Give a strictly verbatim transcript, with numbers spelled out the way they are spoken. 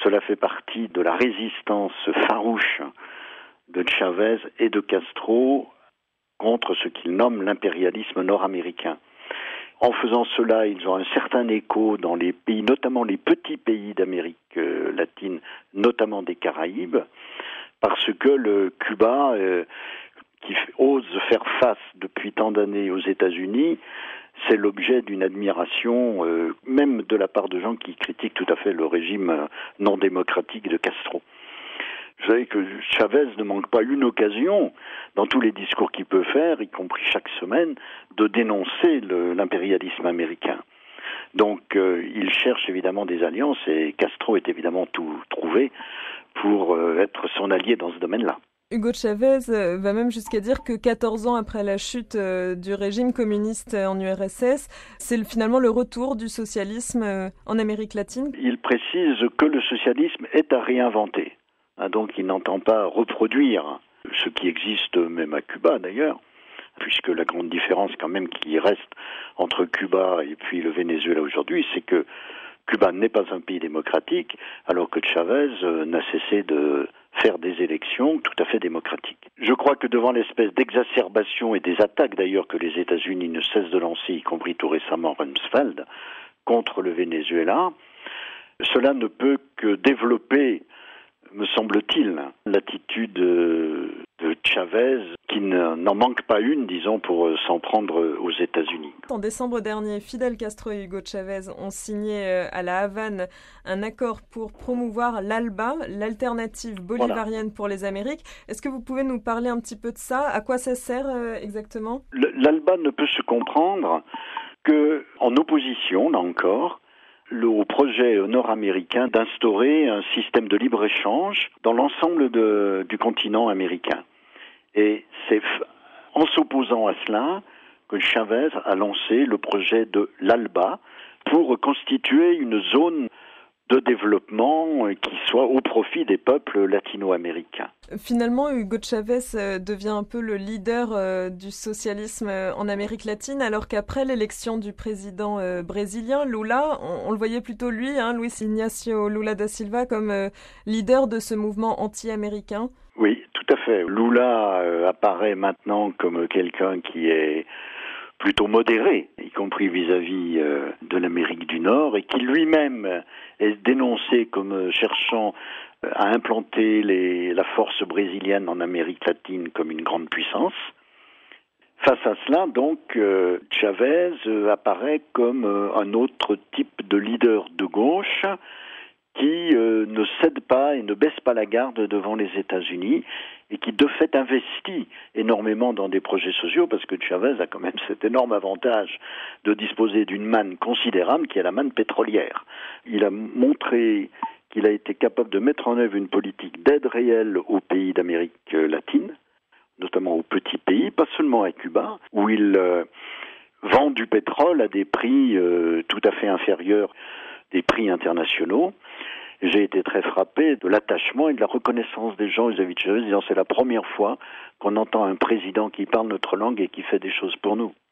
Cela fait partie de la résistance farouche de Chavez et de Castro contre ce qu'ils nomment l'impérialisme nord-américain. En faisant cela, ils ont un certain écho dans les pays, notamment les petits pays d'Amérique euh, latine, notamment des Caraïbes, parce que le Cuba, euh, qui ose faire face depuis tant d'années aux États-Unis, c'est l'objet d'une admiration, euh, même de la part de gens qui critiquent tout à fait le régime euh, non démocratique de Castro. Vous savez que Chavez ne manque pas une occasion, dans tous les discours qu'il peut faire, y compris chaque semaine, de dénoncer le, l'impérialisme américain. Donc euh, il cherche évidemment des alliances et Castro est évidemment tout trouvé pour euh, être son allié dans ce domaine-là. Hugo Chavez va même jusqu'à dire que quatorze ans après la chute du régime communiste en U R S S, c'est finalement le retour du socialisme en Amérique latine. Il précise que le socialisme est à réinventer. Donc il n'entend pas reproduire ce qui existe même à Cuba d'ailleurs, puisque la grande différence quand même qui reste entre Cuba et puis le Venezuela aujourd'hui, c'est que Cuba n'est pas un pays démocratique, alors que Chavez n'a cessé de faire des élections tout à fait démocratiques. Je crois que devant l'espèce d'exacerbation et des attaques d'ailleurs que les États-Unis ne cessent de lancer, y compris tout récemment Rumsfeld, contre le Venezuela, cela ne peut que développer, me semble-t-il, l'attitude de Chavez, qui n'en manque pas une, disons, pour s'en prendre aux États-Unis. En décembre dernier, Fidel Castro et Hugo Chavez ont signé à La Havane un accord pour promouvoir l'ALBA, l'alternative bolivarienne voilà. pour les Amériques. Est-ce que vous pouvez nous parler un petit peu de ça? À quoi ça sert euh, exactement? L'ALBA ne peut se comprendre qu'en opposition, là encore, Le, au projet nord-américain d'instaurer un système de libre-échange dans l'ensemble de, du continent américain. Et c'est en s'opposant à cela que Chavez a lancé le projet de l'ALBA pour constituer une zone de développement qui soit au profit des peuples latino-américains. Finalement, Hugo Chavez devient un peu le leader du socialisme en Amérique latine, alors qu'après l'élection du président brésilien, Lula, on, on le voyait plutôt lui, hein, Luis Ignacio Lula da Silva, comme leader de ce mouvement anti-américain. Oui, tout à fait. Lula euh, apparaît maintenant comme quelqu'un qui est plutôt modéré, y compris vis-à-vis euh, de l'Amérique du Nord, et qui lui-même est dénoncé comme cherchant à implanter les, la force brésilienne en Amérique latine comme une grande puissance. Face à cela, donc, euh, Chavez euh, apparaît comme euh, un autre type de leader de gauche qui euh, ne cède pas et ne baisse pas la garde devant les États-Unis et qui de fait investit énormément dans des projets sociaux parce que Chavez a quand même cet énorme avantage de disposer d'une manne considérable qui est la manne pétrolière. Il a montré qu'il a été capable de mettre en œuvre une politique d'aide réelle aux pays d'Amérique latine, notamment aux petits pays, pas seulement à Cuba, où il euh, vend du pétrole à des prix euh, tout à fait inférieurs des prix internationaux. J'ai été très frappé de l'attachement et de la reconnaissance des gens vis-à-vis de Chavez, disant c'est la première fois qu'on entend un président qui parle notre langue et qui fait des choses pour nous.